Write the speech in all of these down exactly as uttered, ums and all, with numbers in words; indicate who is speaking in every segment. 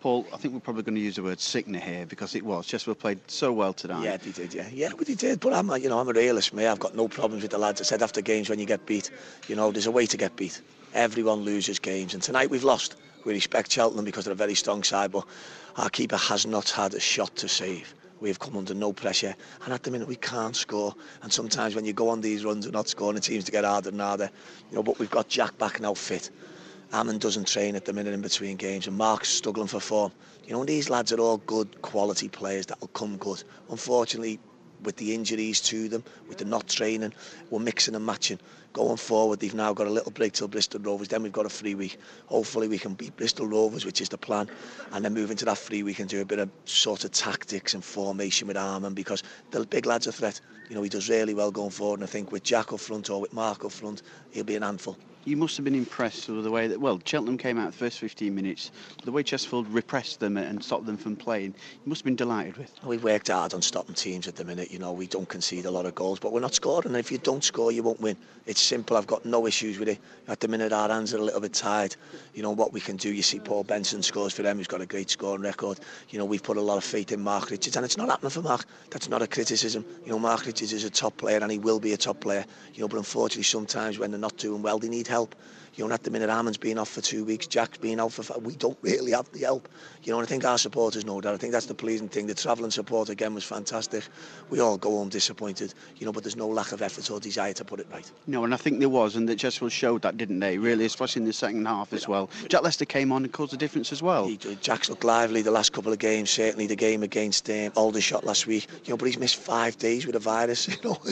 Speaker 1: Paul, I think we're probably going to use the word sickener here because it was. Chesterfield played so well tonight.
Speaker 2: Yeah, they did, yeah. Yeah, but they did. But I'm a, you know, I'm a realist, mate. I've got no problems with the lads. I said after games when you get beat, you know, there's a way to get beat. Everyone loses games. And tonight we've lost. We respect Cheltenham because they're a very strong side, but our keeper has not had a shot to save. We've come under no pressure, and at the minute we can't score. And sometimes when you go on these runs and not scoring, it seems to get harder and harder. You know, but we've got Jack back now fit. Ammon doesn't train at the minute in between games, and Mark's struggling for form. You know, these lads are all good quality players that will come good. Unfortunately, with the injuries to them, with the not training, we're mixing and matching. Going forward, they've now got a little break till Bristol Rovers, then we've got a free week. Hopefully we can beat Bristol Rovers, which is the plan, and then move into that free week and do a bit of sort of tactics and formation with Arman, because the big lad's a threat. You know, he does really well going forward, and I think with Jack up front or with Mark up front, he'll be an handful.
Speaker 1: You must have been impressed with the way that, well, Cheltenham came out the first fifteen minutes, the way Chesterfield repressed them and stopped them from playing. You must have been delighted with.
Speaker 2: We've worked hard on stopping teams at the minute. You know, we don't concede a lot of goals, but we're not scoring. And if you don't score, you won't win. It's simple. I've got no issues with it. At the minute, our hands are a little bit tired. You know, what we can do, you see Paul Benson scores for them, who's got a great scoring record. You know, we've put a lot of faith in Mark Richards, and it's not happening for Mark. That's not a criticism. You know, Mark Richards is a top player, and he will be a top player. You know, but unfortunately, sometimes when they're not doing well, they need help. You know, at the minute, Arman's been off for two weeks, Jack's been out for five. We don't really have the help. You know, and I think our supporters know that. I think that's the pleasing thing. The travelling support, again, was fantastic. We all go home disappointed, you know, but there's no lack of effort or desire to put it right.
Speaker 1: No, and I think there was, and that Chesterfield showed that, didn't they? Really, especially in the second half as well. Jack Lester came on and caused a difference as well.
Speaker 2: He, Jack's looked lively the last couple of games, certainly the game against um, Aldershot last week. You know, but he's missed five days with a virus, you know.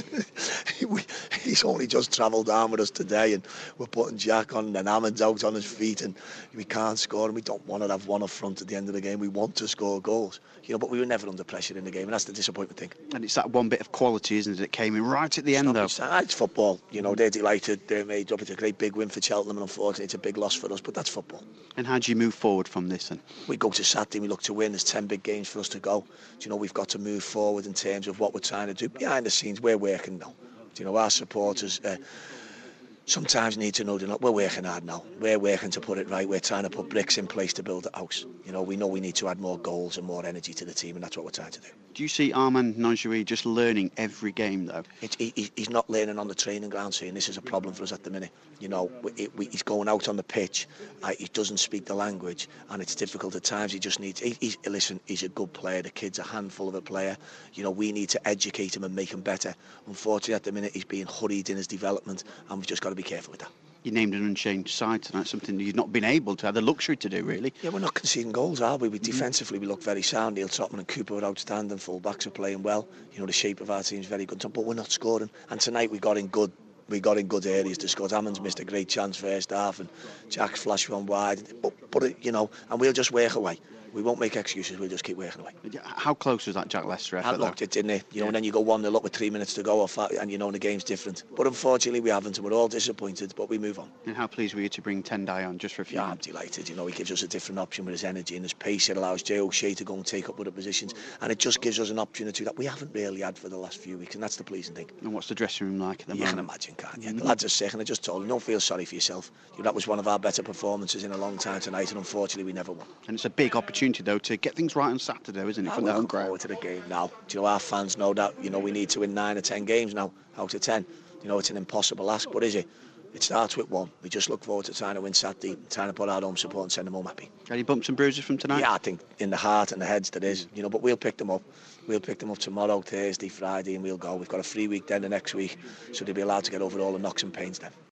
Speaker 2: He's only just travelled down with us today, and we're putting Jack on, and Ammon's out on his feet, and we can't score, and we don't want to have one up front at the end of the game. We want to score goals, you know, but we were never under pressure in the game, and that's the disappointing thing.
Speaker 1: And it's that one bit of quality, isn't it, that came in right at the end, though.
Speaker 2: It's, it's football, you know. They're delighted, they're made up. It's a great big win for Cheltenham, and unfortunately it's a big loss for us, but that's football.
Speaker 1: And how do you move forward from this then?
Speaker 2: We go to Saturday, we look to win. There's ten big games for us to go. You know, we've got to move forward in terms of what we're trying to do behind the scenes. We're working now. You know, our supporters uh, sometimes need to know that we're working hard now. We're working to put it right. We're trying to put bricks in place to build a house. You know, we know we need to add more goals and more energy to the team, and that's what we're trying to do.
Speaker 1: Do you see Arman Gnanduillet just learning every game, though?
Speaker 2: It, he, he's not learning on the training ground, saying this is a problem for us at the minute. You know, it, we, he's going out on the pitch. Uh, he doesn't speak the language, and it's difficult at times. He just needs. He, he's, listen, he's a good player. The kid's a handful of a player. You know, we need to educate him and make him better. Unfortunately, at the minute, he's being hurried in his development, and we've just got to be careful with that.
Speaker 1: You named an unchanged side tonight, something that you've not been able to have the luxury to do, really.
Speaker 2: Yeah, we're not conceding goals, are we? we mm-hmm. Defensively, we look very sound. Neil Trotman and Cooper are outstanding. Full-backs are playing well. You know, the shape of our team is very good, but we're not scoring. And tonight we got in good we got in good areas to score. Ammon's missed a great chance first half, and Jack's flashed one wide. But, but you know, and we'll just work away. We won't make excuses, we'll just keep working away.
Speaker 1: How close was that Jack Lester effort?
Speaker 2: I looked it, didn't it? You know, yeah. And then you go one nil up with three minutes to go, off, and you know the game's different. But unfortunately we haven't, and we're all disappointed, but we move on.
Speaker 1: And how pleased were you to bring Tendai on just for a few
Speaker 2: Yeah,
Speaker 1: minutes?
Speaker 2: I'm delighted. You know, he gives us a different option with his energy and his pace. It allows Jay O'Shea to go and take up other positions, and it just gives us an opportunity that we haven't really had for the last few weeks, and that's the pleasing thing.
Speaker 1: And what's the dressing room like at the
Speaker 2: you
Speaker 1: moment?
Speaker 2: You can imagine, can't you? Mm-hmm. The lads are sick, and I just told them, don't feel sorry for yourself. You know, that was one of our better performances in a long time tonight, and unfortunately we never won.
Speaker 1: And it's a big opportunity, though, to get things right on Saturday, isn't it?
Speaker 2: I'm looking forward to the game now. Do you know, our fans know that, you know, we need to win nine or ten games now out of ten. You know, it's an impossible ask, but is it? It starts with one. We just look forward to trying to win Saturday, trying to put our home support and send them home happy.
Speaker 1: Any bumps and bruises from tonight?
Speaker 2: Yeah, I think in the heart and the heads there is, you know, but we'll pick them up. We'll pick them up tomorrow, Thursday, Friday, and we'll go. We've got a free week then the next week, so they'll be allowed to get over all the knocks and pains then.